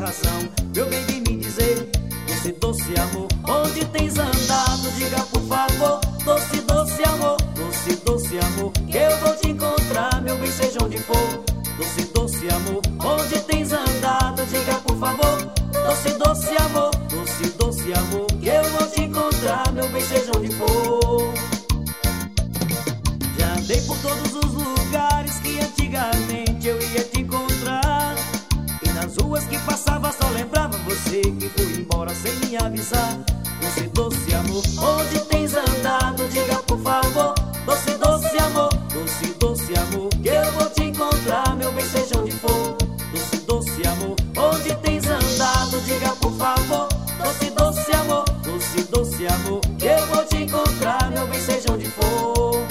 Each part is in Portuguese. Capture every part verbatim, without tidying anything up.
razão. Meu bem, vem me dizer, doce, doce amor, onde tens andado? Diga por favor, doce, doce amor, doce, doce amor, que eu vou te encontrar, meu bem, seja onde for. Doce, doce amor, onde tens andado? Diga por favor, doce, doce amor, doce, doce amor, que eu vou te encontrar, meu bem, seja onde for. Já andei por todos os lugares que antigamente eu ia te encontrar, e nas ruas que passava só lembrava você, que foi embora sem me avisar. Doce, doce amor, onde tens andado? Diga por favor, doce, doce amor, doce, doce amor, que eu vou te encontrar, meu bem, seja onde for. Doce, doce amor, onde tens andado? Diga por favor, doce, doce amor, doce, doce amor, que eu vou te encontrar, meu bem, seja onde for.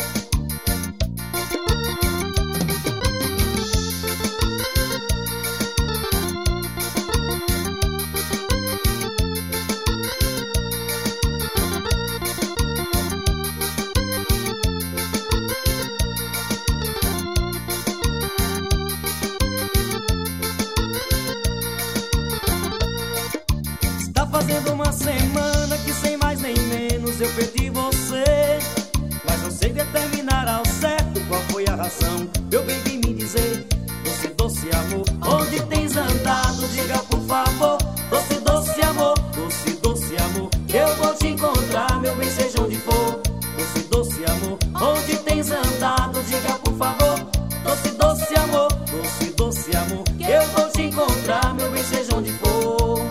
Fazendo uma semana que sem mais nem menos eu perdi você, mas não sei determinar ao certo qual foi a razão. Meu bem, vem me dizer, doce, doce amor, onde tens andado? Diga por favor, doce, doce amor, doce, doce amor, que eu vou te encontrar, meu bem, seja onde for. Doce, doce amor, onde tens andado? Diga por favor, doce, doce amor, doce, doce amor, que eu vou te encontrar, meu bem, seja onde for.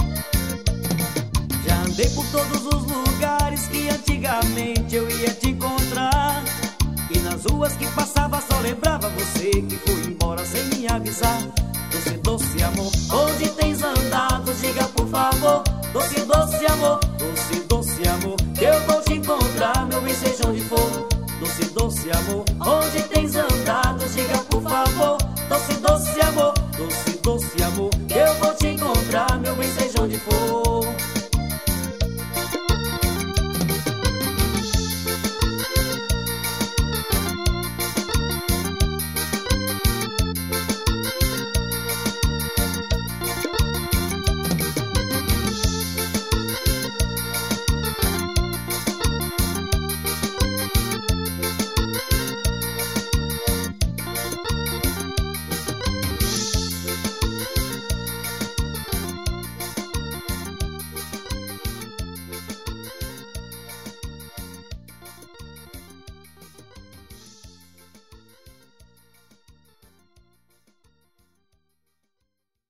Andei por todos os lugares que antigamente eu ia te encontrar, e nas ruas que passava só lembrava você, que foi embora sem me avisar. Doce, doce amor, onde tens andado? Diga por favor, doce, doce amor, doce, doce amor, que eu vou te encontrar, meu bem, seja onde for. Doce, doce amor, onde tens andado? Diga por favor, doce, doce amor, doce, doce amor, que eu vou te encontrar, meu bem, seja onde for.